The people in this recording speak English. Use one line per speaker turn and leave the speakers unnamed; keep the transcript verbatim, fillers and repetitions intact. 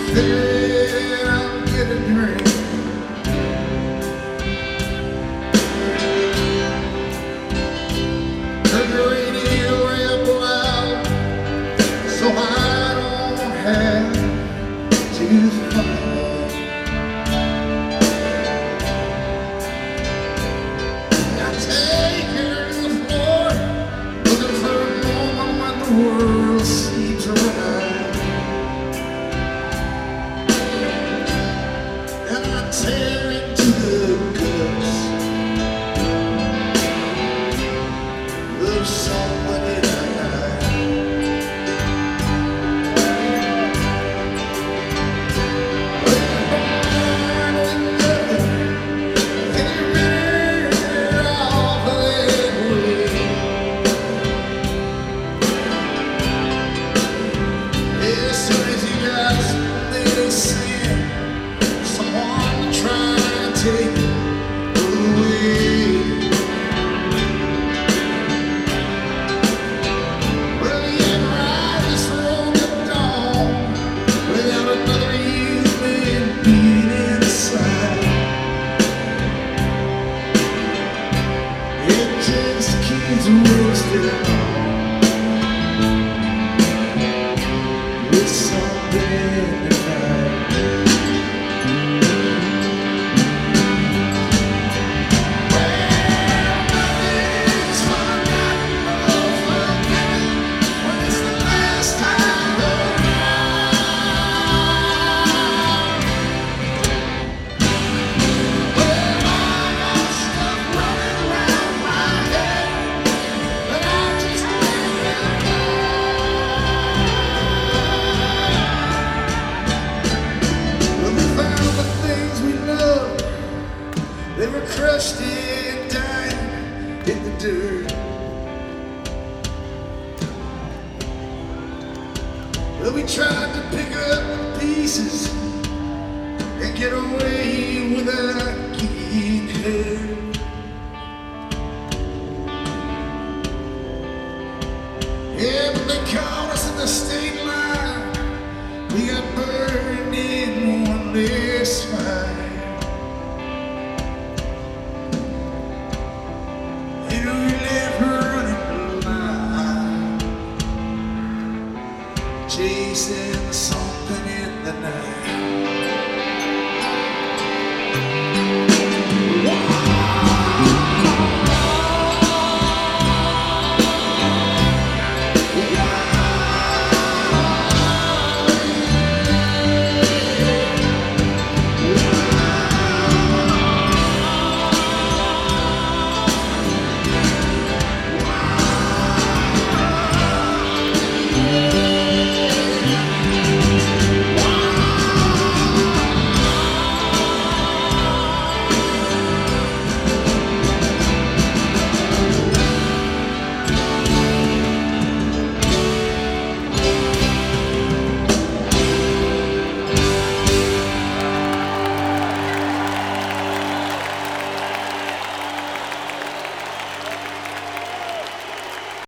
Then I'll get a drink. Turn the radio real loud so I don't have to fight. I take her to the floor, looking for a moment when the world seems right. And I tear into the guts of somebody I like. But you're born with nothing, and you're better off that way. As soon as you got something to say, someone to try and take it away. Well, you ain't ride this road at dawn without another human being inside. It just keeps wasting on with something tonight. They were crushed and dying in the dirt. Well, we tried to pick up the pieces and get away without getting hurt. Yeah, but they caught us in the state line. We got burned in one last fire. And we left her running blind, chasing something in the night.